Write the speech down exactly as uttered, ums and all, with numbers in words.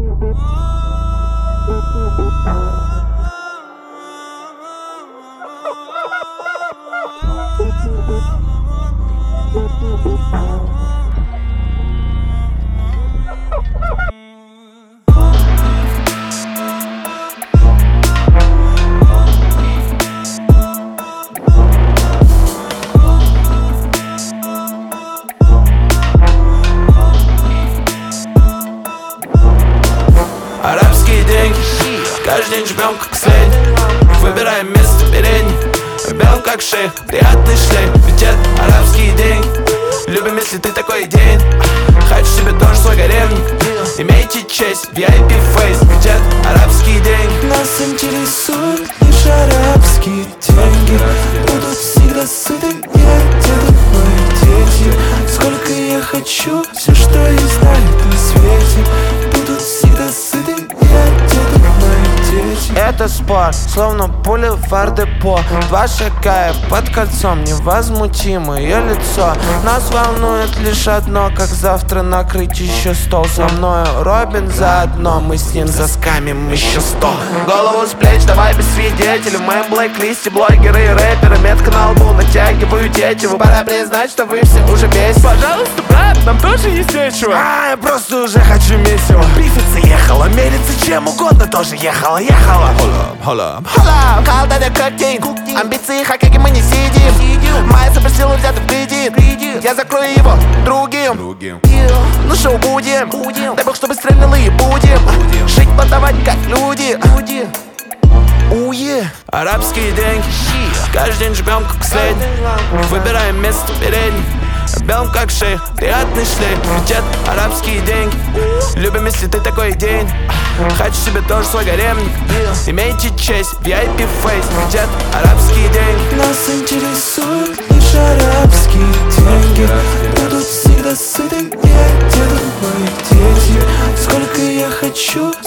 Арабские деньги, каждый день жмем как слень. Выбираем место передней, берем как шейх, приятный шлейф. Ведь это арабские деньги, любим, если ты такой идейный. Хочу себе тоже свой гаремник, имейте честь, ви ай пи фейс. Ведь это арабские деньги. Нас интересуют лишь арабские деньги. Будут всегда сыты, я деду, мои дети. Сколько я хочу, все, что есть на этом свете. Будут всегда сыты, я деду, мои дети. Это спорт, словно пуля в ардепо. Два шага под кольцом, невозмутимо ее лицо. Нас волнует лишь одно, как завтра накрыть еще стол. Со мною Робин заодно, мы с ним заскамим еще сто. Голову с плеч, давай без свидетелей. В моем блэк-листе блогеры и рэперы. Метка на лбу, натягиваю тетиву. Пора признать, что вы все уже бесите. Пожалуйста, брат, нам тоже есть нечего. А, я просто уже хочу месиво. Пифица ехала, мерится чем угодно тоже ехала, ехала. Хола, Хола, кал дадя как день. Амбиции хакеки мы не сидим. Моя суперсила взята в кредит. Я закрою его другим. Ну шоу будем, дай бог, чтобы стрельнули и будем жить, подавать как люди. Уе. арабские деньги, каждый день жмем как слень. Выбираем место передней, берем как шейх, приятный шлейф. Ведь это арабские деньги, любим, если ты такой идейный. Хочу себе тоже свой гаремник, имейте честь, ви ай пи фейс. Ведь это арабские деньги. Нас интересуют лишь арабские деньги. Будут всегда сыты, я деду, мои дети. Сколько я хочу,